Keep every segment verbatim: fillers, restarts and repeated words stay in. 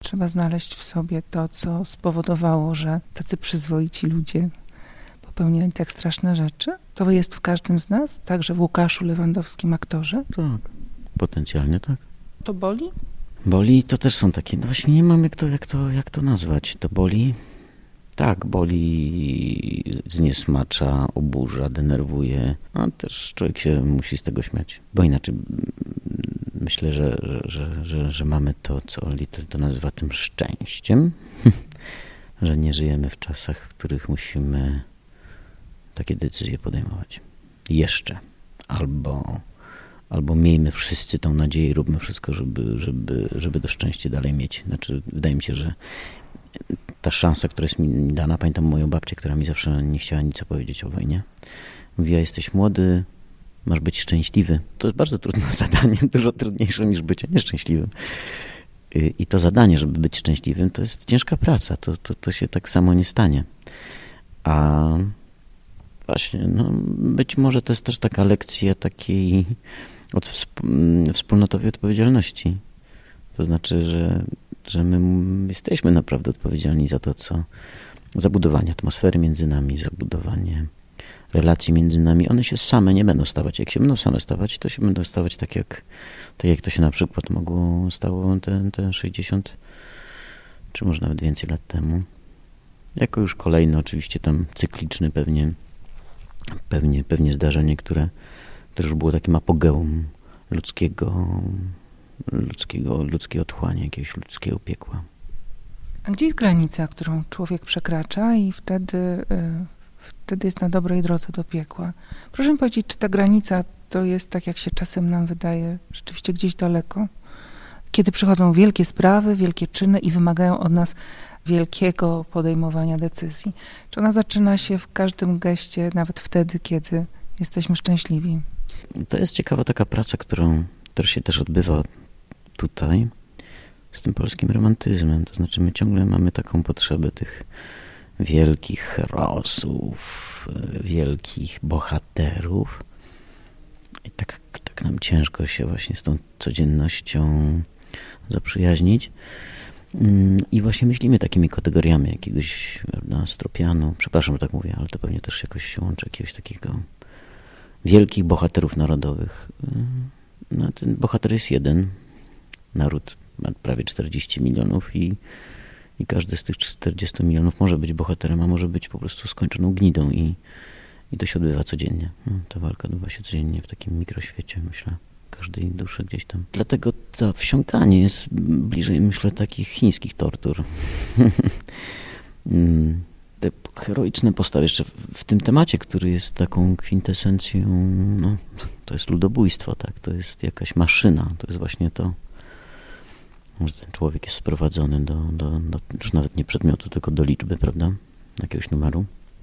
trzeba znaleźć w sobie to, co spowodowało, że tacy przyzwoici ludzie popełniali tak straszne rzeczy? To jest w każdym z nas, także w Łukaszu Lewandowskim, aktorze? Tak, potencjalnie tak. To boli? Boli to też są takie, no właśnie nie mam jak to, jak to, jak to nazwać. To boli, tak, boli, zniesmacza, oburza, denerwuje, a też człowiek się musi z tego śmiać, bo inaczej myślę, że, że, że, że, że mamy to, co Little to nazywa tym szczęściem, że nie żyjemy w czasach, w których musimy takie decyzje podejmować. Jeszcze. Albo, albo miejmy wszyscy tą nadzieję i róbmy wszystko, żeby, żeby, żeby to szczęście dalej mieć. Znaczy, wydaje mi się, że ta szansa, która jest mi dana, pamiętam moją babcię, która mi zawsze nie chciała nic opowiedzieć o wojnie. Mówiła, jesteś młody, masz być szczęśliwy. To jest bardzo trudne zadanie, dużo trudniejsze niż bycie nieszczęśliwym. I to zadanie, żeby być szczęśliwym, to jest ciężka praca. To, to, to się tak samo nie stanie. A właśnie, no, być może to jest też taka lekcja takiej od wsp- wspólnotowej odpowiedzialności. To znaczy, że, że my jesteśmy naprawdę odpowiedzialni za to, co za budowanie atmosfery między nami, za budowanie relacji między nami. One się same nie będą stawać. Jak się będą same stawać, to się będą stawać tak jak, tak jak to się na przykład mogło stało te, te sześćdziesiąt czy może nawet więcej lat temu. Jako już kolejny, oczywiście tam cykliczny pewnie Pewnie, pewnie zdarzenie, które, które już było takim apogeum ludzkiego, ludzkiego, ludzkiej otchłani, jakiegoś ludzkiego piekła. A gdzie jest granica, którą człowiek przekracza i wtedy, y, wtedy jest na dobrej drodze do piekła? Proszę mi powiedzieć, czy ta granica to jest, tak jak się czasem nam wydaje, rzeczywiście gdzieś daleko? Kiedy przychodzą wielkie sprawy, wielkie czyny i wymagają od nas wielkiego podejmowania decyzji. Czy ona zaczyna się w każdym geście, nawet wtedy, kiedy jesteśmy szczęśliwi? To jest ciekawa taka praca, którą, która się też odbywa tutaj z tym polskim romantyzmem. To znaczy my ciągle mamy taką potrzebę tych wielkich herosów, wielkich bohaterów. I tak, tak nam ciężko się właśnie z tą codziennością zaprzyjaźnić. I właśnie myślimy takimi kategoriami jakiegoś, prawda, stropianu. Przepraszam, że tak mówię, ale to pewnie też jakoś się łączy jakiegoś takiego wielkich bohaterów narodowych. No, ten bohater jest jeden. Naród ma prawie czterdzieści milionów i, i każdy z tych czterdziestu milionów może być bohaterem, a może być po prostu skończoną gnidą i, i to się odbywa codziennie. No, ta walka odbywa się codziennie w takim mikroświecie, myślę, każdej duszy gdzieś tam. Dlatego to wsiąkanie jest bliżej, myślę, takich chińskich tortur. Te heroiczne postawy jeszcze w tym temacie, który jest taką kwintesencją, no, to jest ludobójstwo, tak? To jest jakaś maszyna, to jest właśnie to, że ten człowiek jest sprowadzony do, do, do już nawet nie przedmiotu, tylko do liczby, prawda? Jakiegoś numeru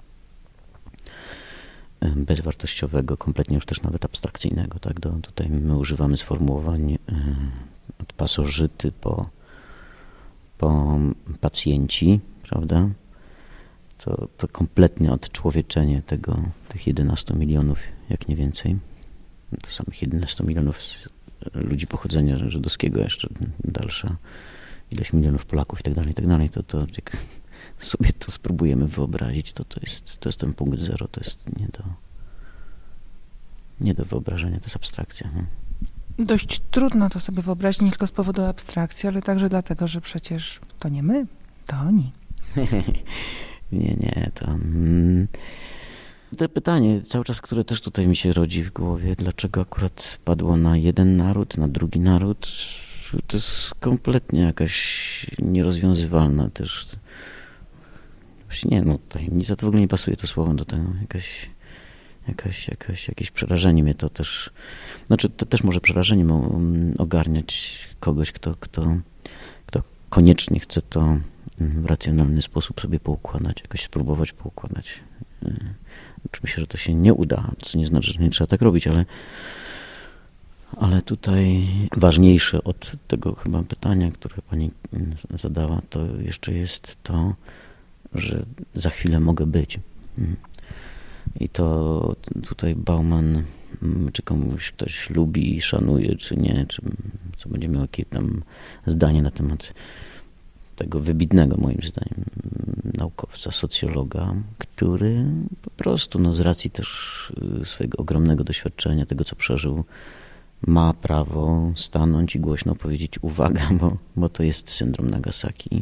bezwartościowego, kompletnie już też nawet abstrakcyjnego, tak? Do, tutaj my używamy sformułowań y, od pasożyty po, po pacjenci, prawda? To, to kompletnie odczłowieczenie tego, tych jedenastu milionów, jak nie więcej. To samych jedenastu milionów ludzi pochodzenia żydowskiego, jeszcze dalsza ilość milionów Polaków i tak dalej, i tak dalej. To, to jak sobie to spróbujemy wyobrazić, to to jest, to jest ten punkt zero, to jest nie do, nie do wyobrażenia, to jest abstrakcja. No. Dość trudno to sobie wyobrazić, nie tylko z powodu abstrakcji, ale także dlatego, że przecież to nie my, to oni. nie, nie, to... Mm, to pytanie cały czas, które też tutaj mi się rodzi w głowie, dlaczego akurat padło na jeden naród, na drugi naród, to jest kompletnie jakaś nierozwiązywalna też... Właśnie nie, no tajemnica to w ogóle nie pasuje to słowo do tego, jakaś, jakaś, jakaś, jakieś przerażenie mnie to też, znaczy to też może przerażeniem ogarniać kogoś, kto, kto, kto koniecznie chce to w racjonalny sposób sobie poukładać, jakoś spróbować poukładać. Myślę, że to się nie uda, co nie znaczy, że nie trzeba tak robić, ale, ale tutaj ważniejsze od tego chyba pytania, które pani zadała, to jeszcze jest to, że za chwilę mogę być. I to tutaj Bauman, czy komuś ktoś lubi, szanuje, czy nie, czy co będzie miał jakie tam zdanie na temat tego wybitnego moim zdaniem naukowca, socjologa, który po prostu no, z racji też swojego ogromnego doświadczenia, tego co przeżył, ma prawo stanąć i głośno powiedzieć uwaga, bo, bo to jest syndrom Nagasaki.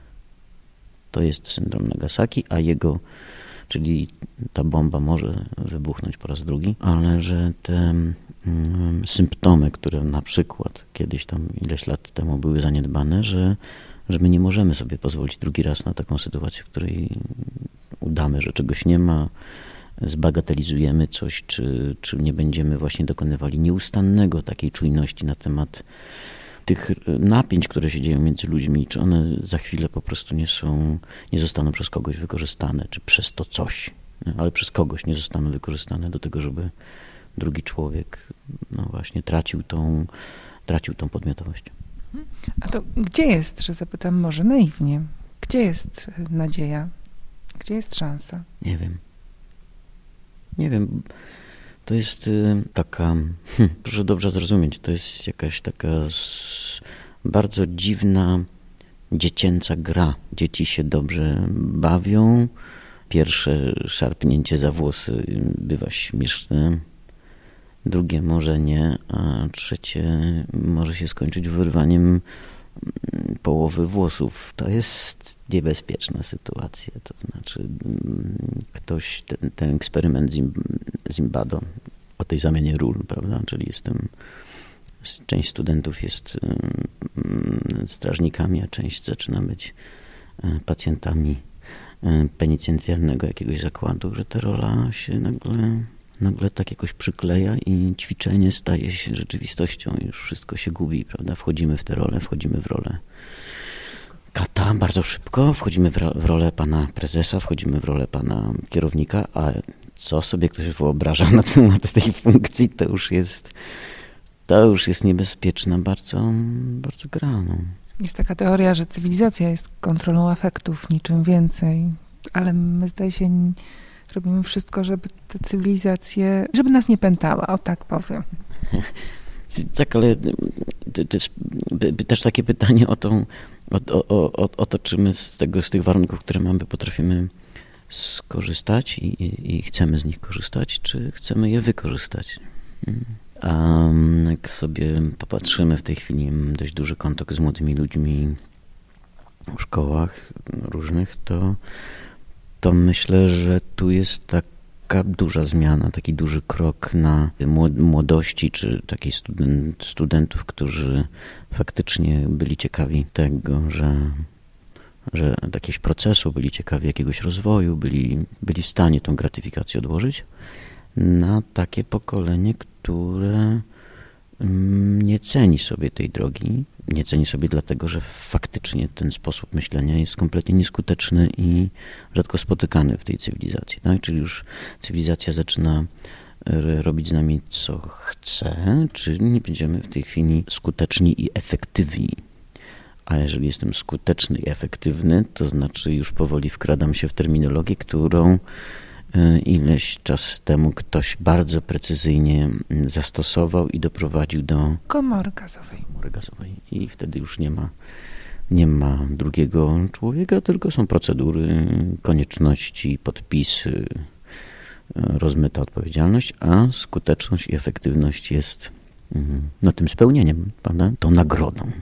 To jest syndrom Nagasaki, a jego, czyli ta bomba może wybuchnąć po raz drugi, ale że te mm, symptomy, które na przykład kiedyś tam ileś lat temu były zaniedbane, że, że my nie możemy sobie pozwolić drugi raz na taką sytuację, w której udamy, że czegoś nie ma, zbagatelizujemy coś, czy, czy nie będziemy właśnie dokonywali nieustannego takiej czujności na temat tych napięć, które się dzieją między ludźmi, czy one za chwilę po prostu nie są, nie zostaną przez kogoś wykorzystane, czy przez to coś, ale przez kogoś nie zostaną wykorzystane do tego, żeby drugi człowiek no właśnie tracił tą, tracił tą podmiotowość. A to gdzie jest, że zapytam może naiwnie, gdzie jest nadzieja? Gdzie jest szansa? Nie wiem. Nie wiem. To jest taka, hm, proszę dobrze zrozumieć, to jest jakaś taka bardzo dziwna, dziecięca gra. Dzieci się dobrze bawią, pierwsze szarpnięcie za włosy bywa śmieszne, drugie może nie, a trzecie może się skończyć wyrwaniem połowy włosów. To jest niebezpieczna sytuacja. To znaczy ktoś, ten, ten eksperyment Zimbado o tej zamianie ról, prawda, czyli jestem, część studentów jest strażnikami, a część zaczyna być pacjentami penitencjarnego jakiegoś zakładu, że ta rola się nagle nagle tak jakoś przykleja i ćwiczenie staje się rzeczywistością. Już wszystko się gubi, prawda? Wchodzimy w tę rolę, wchodzimy w rolę kata bardzo szybko, wchodzimy w, ro- w rolę pana prezesa, wchodzimy w rolę pana kierownika, a co sobie ktoś wyobraża na temat tej funkcji, to już jest to już jest niebezpieczna bardzo, bardzo gra. No. Jest taka teoria, że cywilizacja jest kontrolą afektów, niczym więcej, ale my zdaje się robimy wszystko, żeby tę cywilizację, żeby nas nie pętała, o tak powiem. Tak, ale to jest też takie pytanie o, tą, o, o, o, o to, czy my z, tego, z tych warunków, które mamy, potrafimy skorzystać i, i, i chcemy z nich korzystać, czy chcemy je wykorzystać. A jak sobie popatrzymy w tej chwili, dość duży kontakt z młodymi ludźmi w szkołach różnych, to to myślę, że tu jest taka duża zmiana, taki duży krok na młodości, czy takich student, studentów, którzy faktycznie byli ciekawi tego, że, że jakiegoś procesu, byli ciekawi jakiegoś rozwoju, byli, byli w stanie tą gratyfikację odłożyć, na takie pokolenie, które nie ceni sobie tej drogi, nie ceni sobie dlatego, że faktycznie ten sposób myślenia jest kompletnie nieskuteczny i rzadko spotykany w tej cywilizacji. Tak? Czyli już cywilizacja zaczyna robić z nami co chce, czyli nie będziemy w tej chwili skuteczni i efektywni. A jeżeli jestem skuteczny i efektywny, to znaczy już powoli wkradam się w terminologię, którą ileś czas temu ktoś bardzo precyzyjnie zastosował i doprowadził do komory gazowej. Komory gazowej. I wtedy już nie ma, nie ma drugiego człowieka, tylko są procedury, konieczności, podpisy, rozmyta odpowiedzialność, a skuteczność i efektywność jest no, tym spełnieniem, prawda? Tą nagrodą.